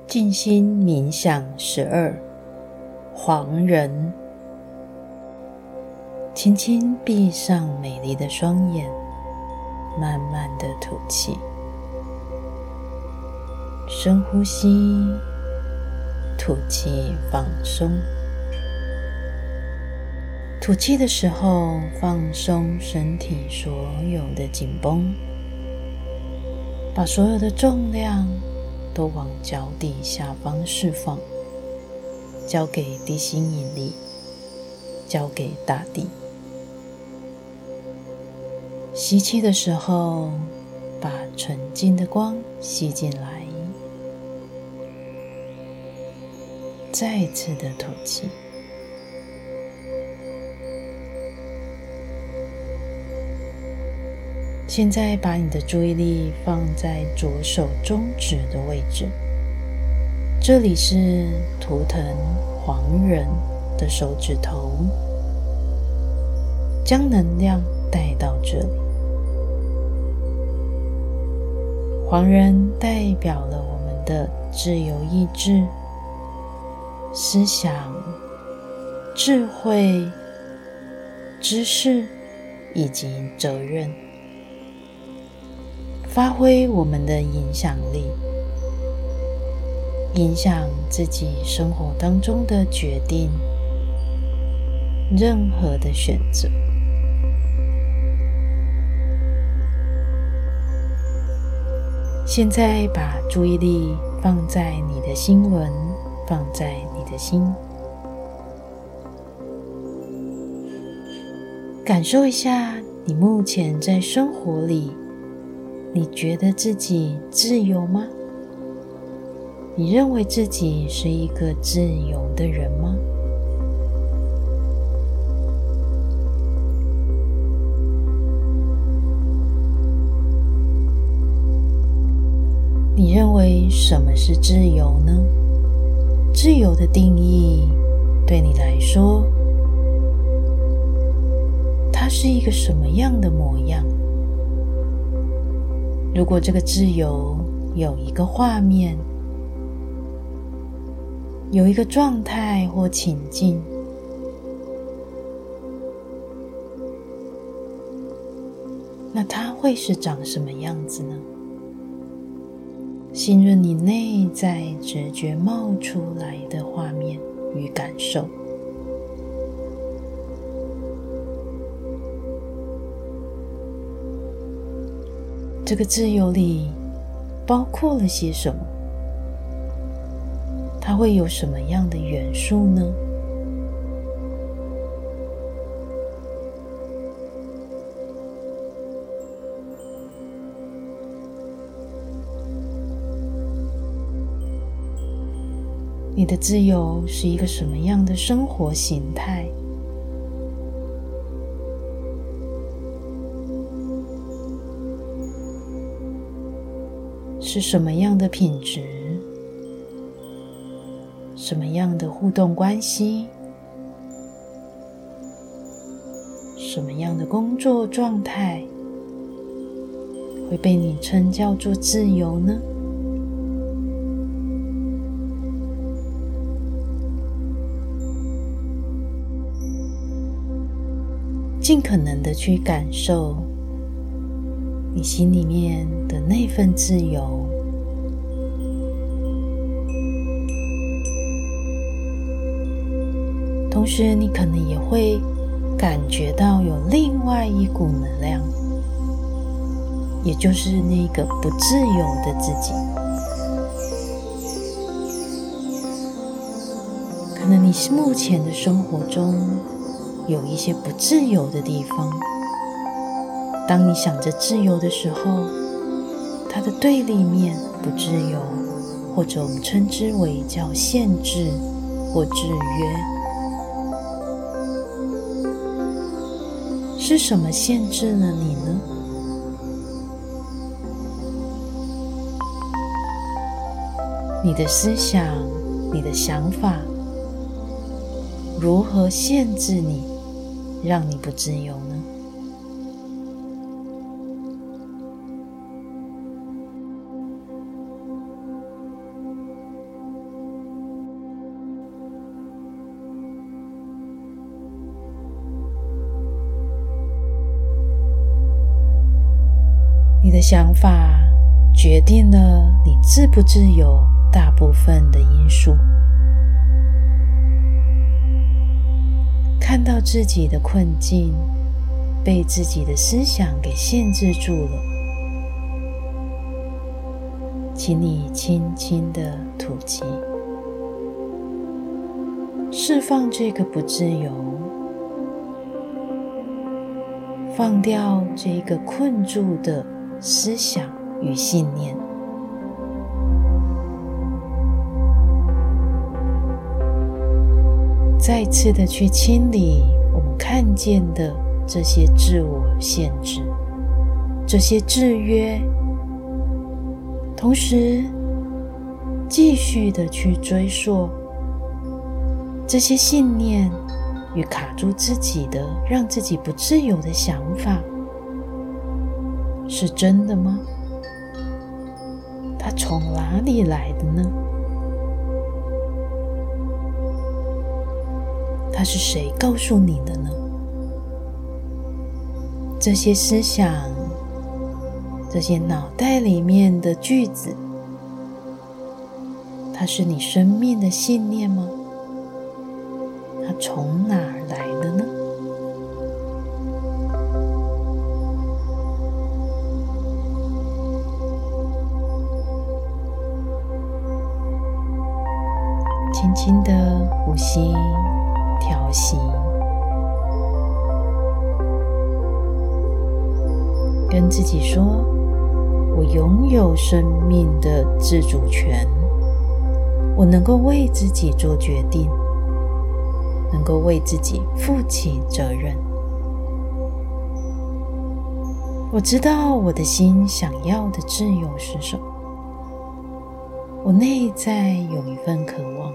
静心冥想12，黄人。轻轻闭上美丽的双眼，慢慢的吐气，深呼吸，吐气放松。吐气的时候，放松身体所有的紧绷，把所有的重量都往脚底下方释放，交给地心引力，交给大地。吸气的时候，把纯净的光吸进来，再次的吐气。现在把你的注意力放在左手中指的位置，这里是图腾黄人的手指头，将能量带到这里。黄人代表了我们的自由意志、思想、智慧、知识以及责任，发挥我们的影响力，影响自己生活当中的决定，任何的选择。现在把注意力放在你的心轮，放在你的心，感受一下你目前在生活里，你觉得自己自由吗？你认为自己是一个自由的人吗？你认为什么是自由呢？自由的定义对你来说，它是一个什么样的模样？如果这个自由有一个画面，有一个状态或情境，那它会是长什么样子呢？浸润你内在直觉冒出来的画面与感受。这个自由里包括了些什么？它会有什么样的元素呢？你的自由是一个什么样的生活形态？是什么样的品质？什么样的互动关系？什么样的工作状态会被你称叫做自由呢？尽可能的去感受你心里面的那份自由，同时你可能也会感觉到有另外一股能量，也就是那个不自由的自己。可能你目前的生活中有一些不自由的地方，当你想着自由的时候，它的对立面不自由，或者我们称之为叫限制或制约。是什么限制了你呢？你的思想，你的想法，如何限制你，让你不自由呢？ 的想法决定了你自不自由大部分的因素。看到自己的困境，被自己的思想给限制住了，请你轻轻地吐气，释放这个不自由，放掉这个困住的思想与信念。再次的去清理我们看见的这些自我限制，这些制约，同时继续的去追溯这些信念与卡住自己的让自己不自由的想法是真的吗？它从哪里来的呢？它是谁告诉你的呢？这些思想，这些脑袋里面的句子，它是你生命的信念吗？它从哪儿来的呢？轻轻的呼吸，调息，跟自己说：我拥有生命的自主权，我能够为自己做决定，能够为自己负起责任。我知道我的心想要的自由是什么，我内在有一份渴望。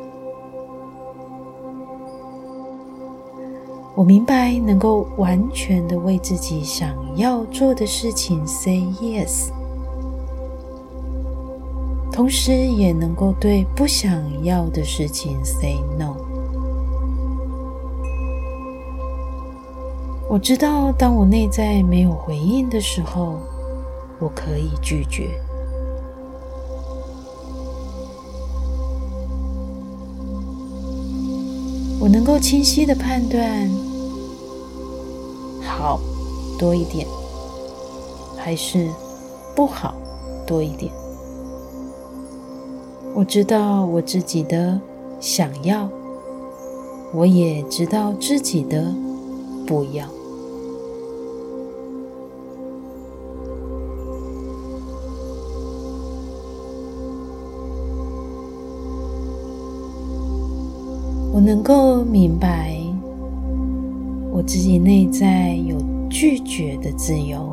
我明白能够完全的为自己想要做的事情 say yes， 同时也能够对不想要的事情 say no。 我知道当我内在没有回应的时候，我可以拒绝。我能够清晰地判断，好多一点，还是不好多一点。我知道我自己的想要，我也知道自己的不要。我能够明白我自己内在有拒绝的自由。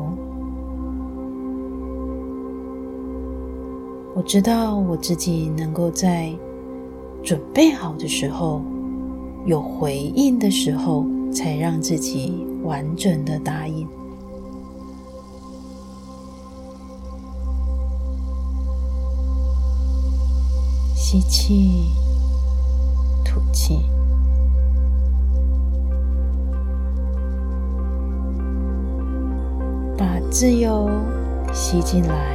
我知道我自己能够在准备好的时候，有回应的时候，才让自己完整的答应。吸气，吐气，把自由吸进来，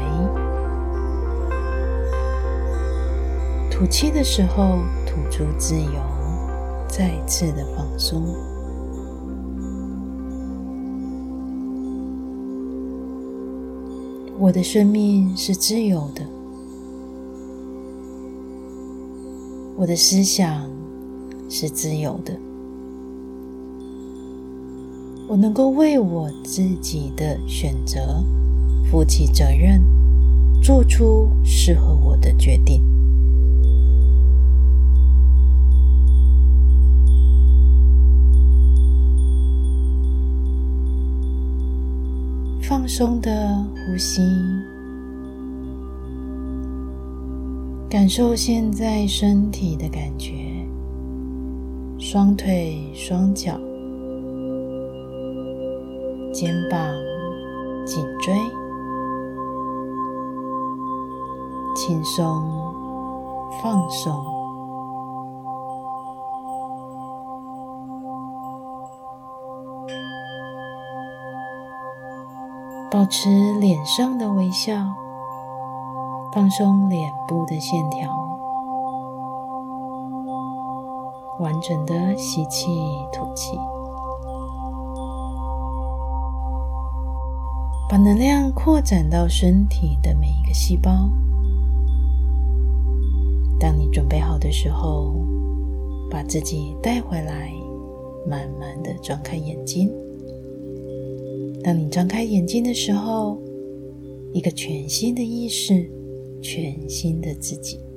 吐气的时候吐出自由，再次的放松。我的生命是自由的，我的思想是自由的，我能够为我自己的选择负起责任，做出适合我的决定。放松的呼吸，感受现在身体的感觉，双腿、双脚，肩膀、颈椎，轻松、放松。 保持脸上的微笑，放松脸部的线条，完整的吸气吐气，把能量扩展到身体的每一个细胞。当你准备好的时候，把自己带回来，慢慢的张开眼睛。当你张开眼睛的时候，一个全新的意识，全新的自己。